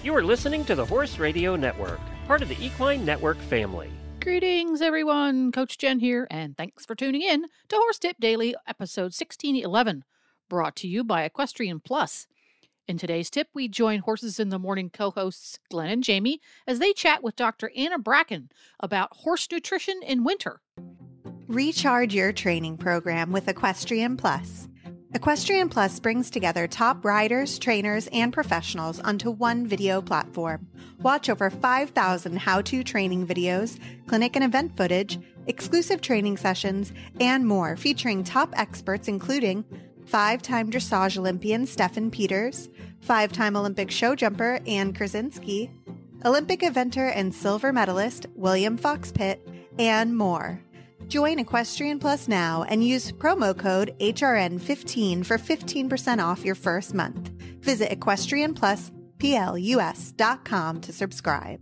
You are listening to the Horse Radio Network, part of the Equine Network family. Greetings, everyone. Coach Jen here, and thanks for tuning in to Horse Tip Daily, episode 1611, brought to you by Equestrian Plus. In today's tip, we join Horses in the Morning co-hosts Glenn and Jamie as they chat with Dr. Anna Bracken about horse nutrition in winter. Recharge your training program with Equestrian Plus. Equestrian Plus brings together top riders, trainers, and professionals onto one video platform. Watch over 5,000 how-to training videos, clinic and event footage, exclusive training sessions, and more featuring top experts including 5-time dressage Olympian Stefan Peters, 5-time Olympic show jumper Ann Krasinski, Olympic eventer and silver medalist William Fox Pitt, and more. Join Equestrian Plus now and use promo code HRN15 for 15% off your first month. Visit equestrianplusplus.com to subscribe.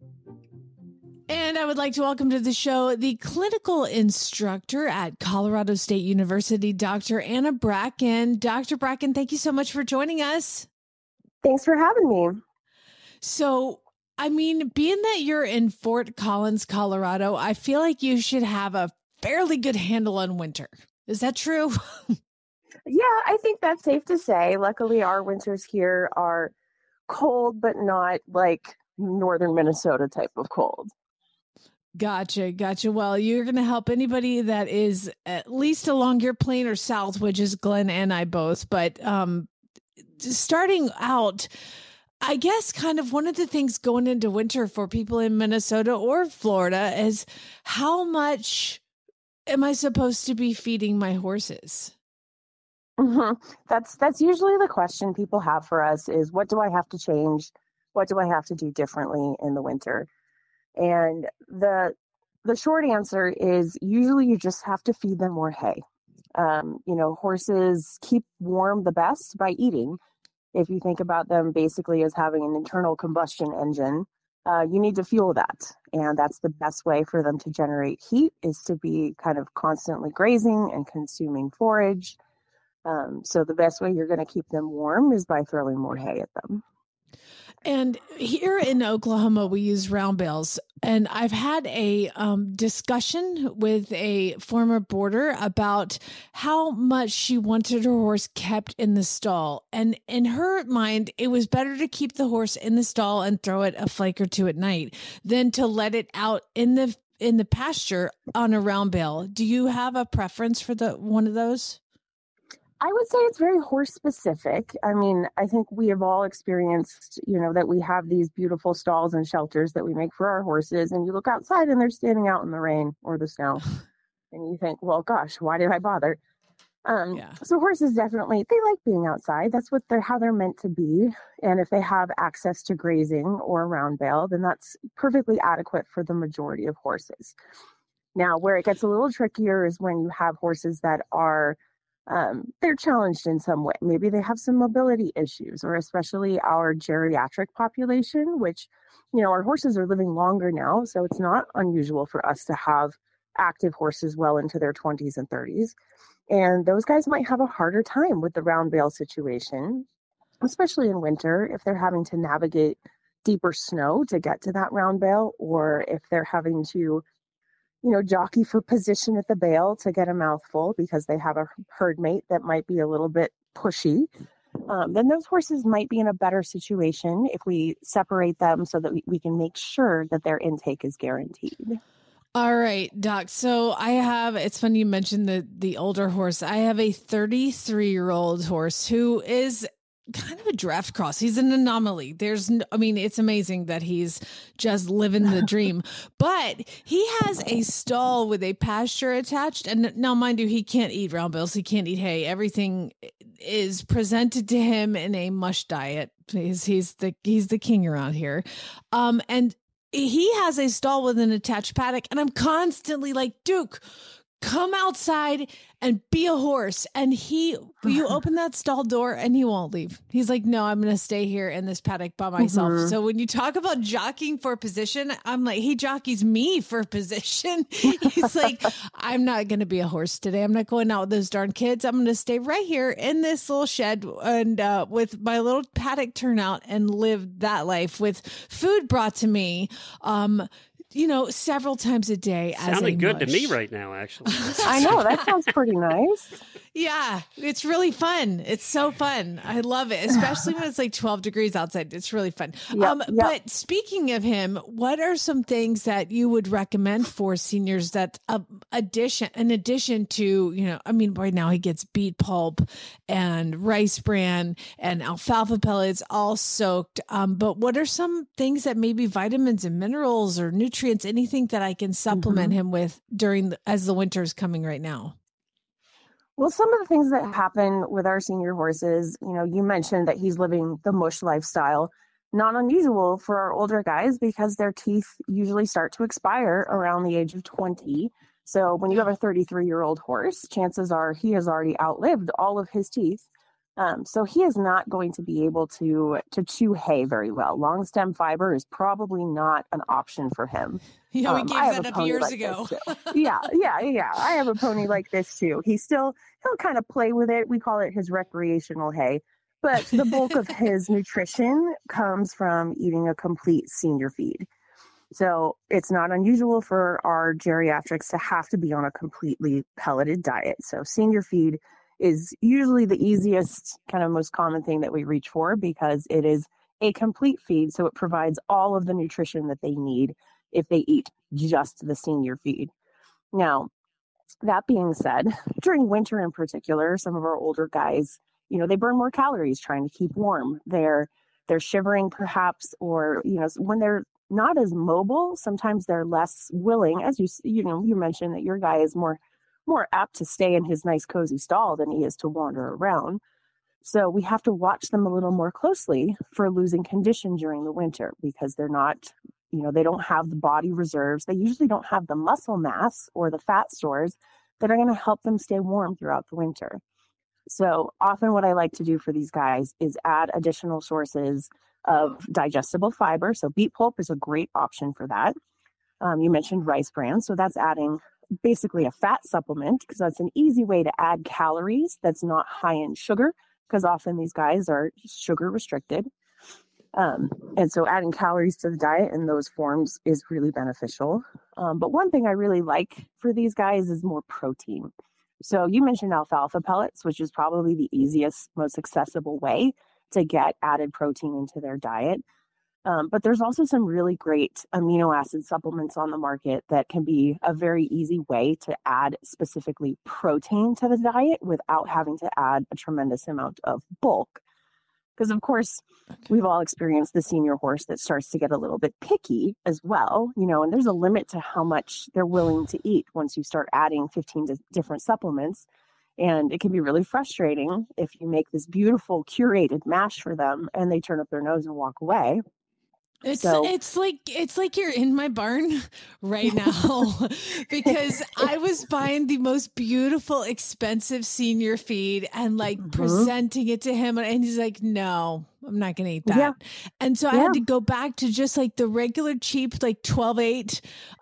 And I would like to welcome to the show the clinical instructor at Colorado State University, Dr. Anna Bracken. Dr. Bracken, thank you so much for joining us. Thanks for having me. So, I mean, being that you're in Fort Collins, Colorado, I feel like you should have a fairly good handle on winter. Is that true? Yeah, I think that's safe to say. Luckily, our winters here are cold, but not like northern Minnesota type of cold. Gotcha. Well, you're going to help anybody that is at least along your plane or south, which is Glenn and I both. But starting out, I guess kind of one of the things going into winter for people in Minnesota or Florida is how much am I supposed to be feeding my horses? Mm-hmm. That's usually the question people have for us is, what do I have to change? What do I have to do differently in the winter? And the short answer is usually you just have to feed them more hay. Horses keep warm the best by eating. If you think about them basically as having an internal combustion engine, you need to fuel that. And that's the best way for them to generate heat is to be kind of constantly grazing and consuming forage. So the best way you're going to keep them warm is by throwing more hay at them. And here in Oklahoma, we use round bales. And I've had a discussion with a former boarder about how much she wanted her horse kept in the stall. And in her mind, it was better to keep the horse in the stall and throw it a flake or two at night than to let it out in the pasture on a round bale. Do you have a preference for one of those? I would say it's very horse specific. I mean, I think we have all experienced, that we have these beautiful stalls and shelters that we make for our horses, and you look outside and they're standing out in the rain or the snow, and you think, well, gosh, why did I bother? So horses definitely, they like being outside. That's how they're meant to be. And if they have access to grazing or a round bale, then that's perfectly adequate for the majority of horses. Now, where it gets a little trickier is when you have horses that are they're challenged in some way. Maybe they have some mobility issues, or especially our geriatric population, which, our horses are living longer now. So it's not unusual for us to have active horses well into their 20s and 30s. And those guys might have a harder time with the round bale situation, especially in winter, if they're having to navigate deeper snow to get to that round bale, or if they're having to jockey for position at the bale to get a mouthful because they have a herd mate that might be a little bit pushy, then those horses might be in a better situation if we separate them so that we can make sure that their intake is guaranteed. All right, Doc. So it's funny you mentioned the older horse. I have a 33-year-old horse who is kind of a draft cross. He's an anomaly. It's amazing that he's just living the dream, but he has a stall with a pasture attached. And now, mind you, he can't eat round bales. He can't eat hay. Everything is presented to him in a mush diet. He's the king around here. And he has a stall with an attached paddock. And I'm constantly like, Duke, come outside and be a horse. And you open that stall door and he won't leave. He's like, no, I'm going to stay here in this paddock by myself. Mm-hmm. So when you talk about jockeying for position, I'm like, he jockeys me for position. He's like, I'm not going to be a horse today. I'm not going out with those darn kids. I'm going to stay right here in this little shed and with my little paddock turnout and live that life with food brought to me. Several times a day. Sounding good to me right now, actually. I know, that sounds pretty nice. Yeah, it's really fun. It's so fun. I love it, especially when it's like 12 degrees outside. It's really fun. Yep. But speaking of him, what are some things that you would recommend for seniors that in addition to, right now he gets beet pulp and rice bran and alfalfa pellets all soaked. But what are some things that maybe vitamins and minerals or nutrients, anything that I can supplement him with as the winter is coming right now? Well, some of the things that happen with our senior horses, you mentioned that he's living the mush lifestyle. Not unusual for our older guys because their teeth usually start to expire around the age of 20. So when you have a 33-year-old horse, chances are he has already outlived all of his teeth. So he is not going to be able to chew hay very well. Long stem fiber is probably not an option for him. We gave that up years ago. Yeah. I have a pony like this too. He'll kind of play with it. We call it his recreational hay. But the bulk of his nutrition comes from eating a complete senior feed. So it's not unusual for our geriatrics to have to be on a completely pelleted diet. So senior feed is usually the easiest, kind of most common thing that we reach for because it is a complete feed. So it provides all of the nutrition that they need if they eat just the senior feed. Now, that being said, during winter in particular, some of our older guys, they burn more calories trying to keep warm. They're shivering perhaps, or, when they're not as mobile, sometimes they're less willing, as you mentioned that your guy is more apt to stay in his nice cozy stall than he is to wander around. So we have to watch them a little more closely for losing condition during the winter because they're not, they don't have the body reserves. They usually don't have the muscle mass or the fat stores that are going to help them stay warm throughout the winter. So often what I like to do for these guys is add additional sources of digestible fiber. So beet pulp is a great option for that. You mentioned rice bran. So that's adding basically a fat supplement because that's an easy way to add calories that's not high in sugar because often these guys are sugar restricted. And so adding calories to the diet in those forms is really beneficial. But one thing I really like for these guys is more protein. So you mentioned alfalfa pellets, which is probably the easiest, most accessible way to get added protein into their diet. But there's also some really great amino acid supplements on the market that can be a very easy way to add specifically protein to the diet without having to add a tremendous amount of bulk. Because, of course, we've all experienced the senior horse that starts to get a little bit picky as well, and there's a limit to how much they're willing to eat once you start adding 15 different supplements. And it can be really frustrating if you make this beautiful curated mash for them and they turn up their nose and walk away. It's like you're in my barn right now because I was buying the most beautiful, expensive senior feed and presenting it to him. And he's like, no, I'm not going to eat that. Yeah. And so I had to go back to just like the regular cheap, 12-8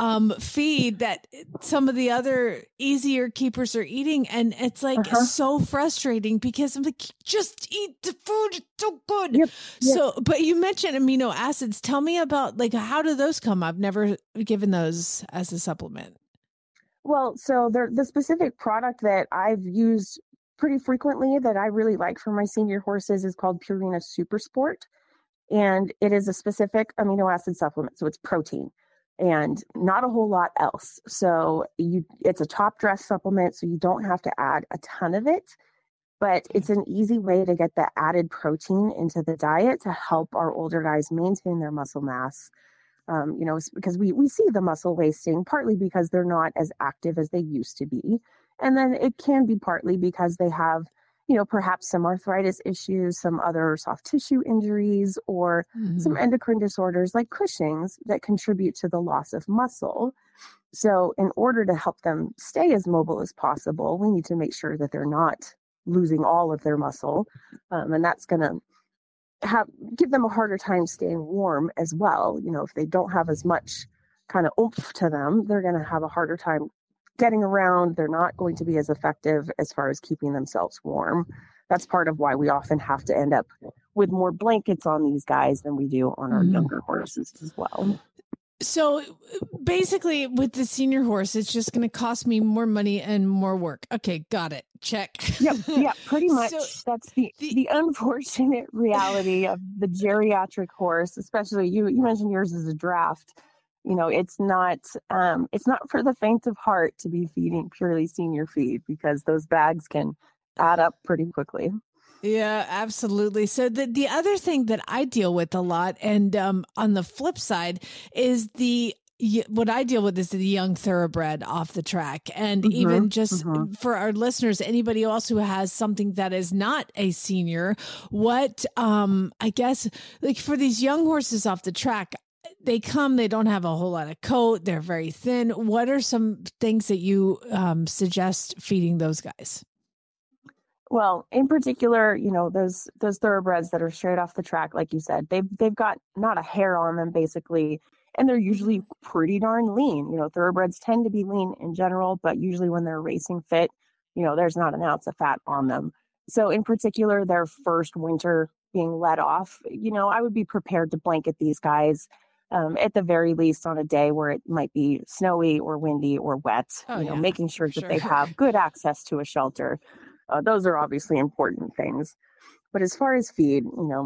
feed that some of the other easier keepers are eating. And it's so frustrating because I'm like, just eat the food. It's so good. Yep. So, but you mentioned amino acids. Tell me about how do those come? I've never given those as a supplement. Well, so the specific product that I've used pretty frequently that I really like for my senior horses is called Purina Super Sport. And it is a specific amino acid supplement. So it's protein and not a whole lot else. So it's a top dress supplement. So you don't have to add a ton of it, but it's an easy way to get the added protein into the diet to help our older guys maintain their muscle mass. Because we see the muscle wasting partly because they're not as active as they used to be. And then it can be partly because they have, perhaps some arthritis issues, some other soft tissue injuries, or some endocrine disorders like Cushing's that contribute to the loss of muscle. So in order to help them stay as mobile as possible, we need to make sure that they're not losing all of their muscle. And that's going to give them a harder time staying warm as well. If they don't have as much kind of oomph to them, they're going to have a harder time getting around. They're not going to be as effective as far as keeping themselves warm. That's part of why we often have to end up with more blankets on these guys than we do on our younger horses as well. So basically with the senior horse, it's just going to cost me more money and more work. Okay, got it. Check. Yep, pretty much. So that's the unfortunate reality of the geriatric horse, especially you mentioned yours is a draft. It's not for the faint of heart to be feeding purely senior feed, because those bags can add up pretty quickly. Yeah, absolutely. So the other thing that I deal with a lot, and on the flip side, is what I deal with is the young thoroughbred off the track. And even just for our listeners, anybody else who has something that is not a senior, what I guess, like for these young horses off the track, they don't have a whole lot of coat. They're very thin. What are some things that you suggest feeding those guys? Well, in particular, those thoroughbreds that are straight off the track, like you said, they've got not a hair on them basically, and they're usually pretty darn lean. Thoroughbreds tend to be lean in general, but usually when they're racing fit, there's not an ounce of fat on them. So in particular, their first winter being let off, I would be prepared to blanket these guys at the very least on a day where it might be snowy or windy or wet, making sure that they have good access to a shelter. Those are obviously important things. But as far as feed,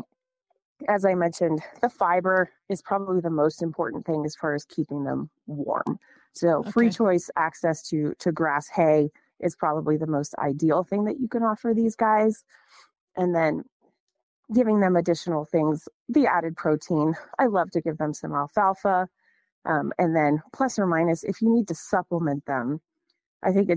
as I mentioned, the fiber is probably the most important thing as far as keeping them warm. So free choice access to grass hay is probably the most ideal thing that you can offer these guys. And then giving them additional things, the added protein. I love to give them some alfalfa. And then plus or minus, if you need to supplement them, I think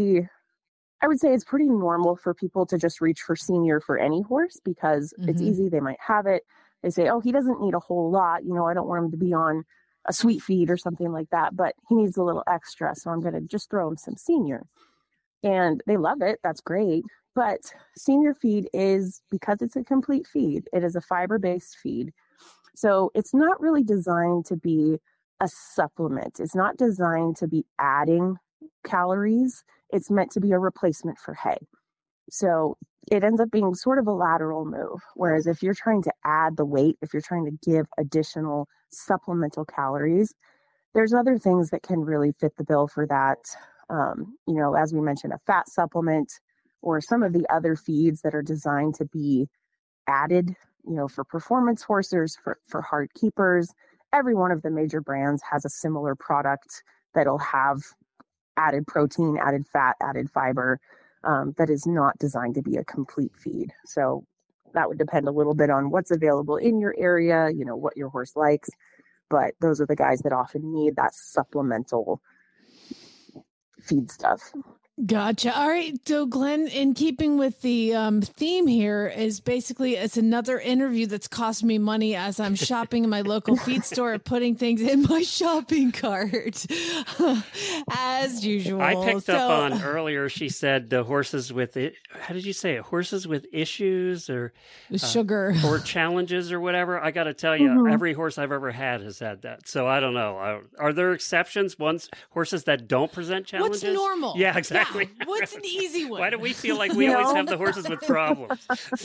I would say it's pretty normal for people to just reach for senior for any horse because it's easy. They might have it. They say, oh, he doesn't need a whole lot. I don't want him to be on a sweet feed or something like that, but he needs a little extra. So I'm going to just throw him some senior. And they love it. That's great. But senior feed is, because it's a complete feed, it is a fiber-based feed. So it's not really designed to be a supplement. It's not designed to be adding calories. It's meant to be a replacement for hay. So it ends up being sort of a lateral move. Whereas if you're trying to add the weight, if you're trying to give additional supplemental calories, there's other things that can really fit the bill for that. As we mentioned, a fat supplement or some of the other feeds that are designed to be added, for performance horses, for hard keepers. Every one of the major brands has a similar product that'll have added protein, added fat, added fiber, that is not designed to be a complete feed. So that would depend a little bit on what's available in your area, what your horse likes. But those are the guys that often need that supplemental feed stuff. Gotcha. All right. So Glenn, in keeping with the theme here, is basically it's another interview that's cost me money as I'm shopping in my local feed store, putting things in my shopping cart as usual. I picked up on earlier. She said the horses with it. How did you say it? Horses with issues or sugar or challenges or whatever. I got to tell you, every horse I've ever had has had that. So I don't know. Are there exceptions? Horses that don't present challenges? What's normal? Yeah, exactly. Yeah. What's an easy one? Why do we feel like we always have the horses with problems?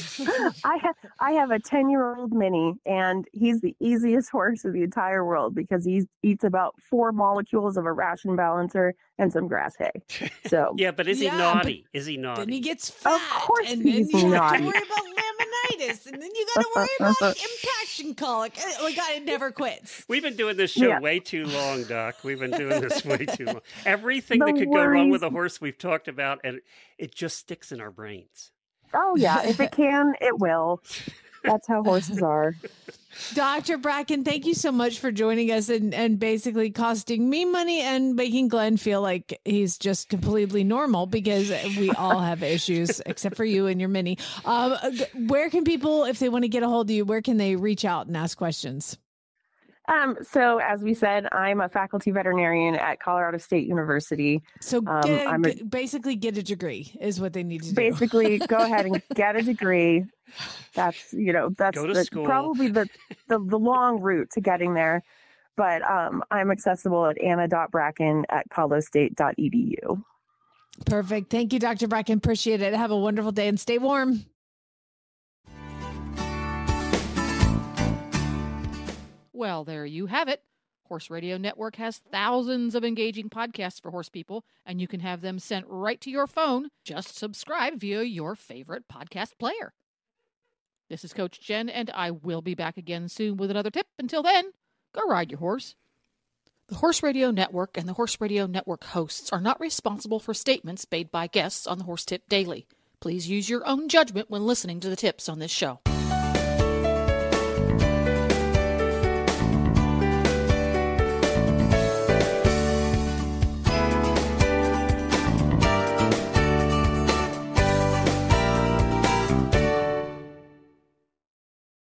I have a 10-year-old mini, and he's the easiest horse in the entire world because he eats about 4 molecules of a ration balancer and some grass hay. So yeah, but is he naughty? Is he naughty? Then he gets fat. Of course, and then he's you naughty. have to worry about laminitis, and then you got to worry about impaction colic. It never quits. We've been doing this show way too long, Doc. We've been doing this way too long. Everything that could go wrong with a horse we've talked about, and it just sticks in our brains. Oh, yeah. If it can, it will. That's how horses are. Dr. Bracken, thank you so much for joining us and basically costing me money and making Glenn feel like he's just completely normal because we all have issues except for you and your mini. Where can people, if they want to get a hold of you, where can they reach out and ask questions? So as we said, I'm a faculty veterinarian at Colorado State University. So basically get a degree is what they need to do. Basically go ahead and get a degree. That's, that's probably the long route to getting there. But I'm accessible at anna.bracken@colostate.edu. Perfect. Thank you, Dr. Bracken. Appreciate it. Have a wonderful day and stay warm. Well, there you have it. Horse Radio Network has thousands of engaging podcasts for horse people, and you can have them sent right to your phone. Just subscribe via your favorite podcast player. This is Coach Jen, and I will be back again soon with another tip. Until then, go ride your horse. The Horse Radio Network and the Horse Radio Network hosts are not responsible for statements made by guests on the Horse Tip Daily. Please use your own judgment when listening to the tips on this show.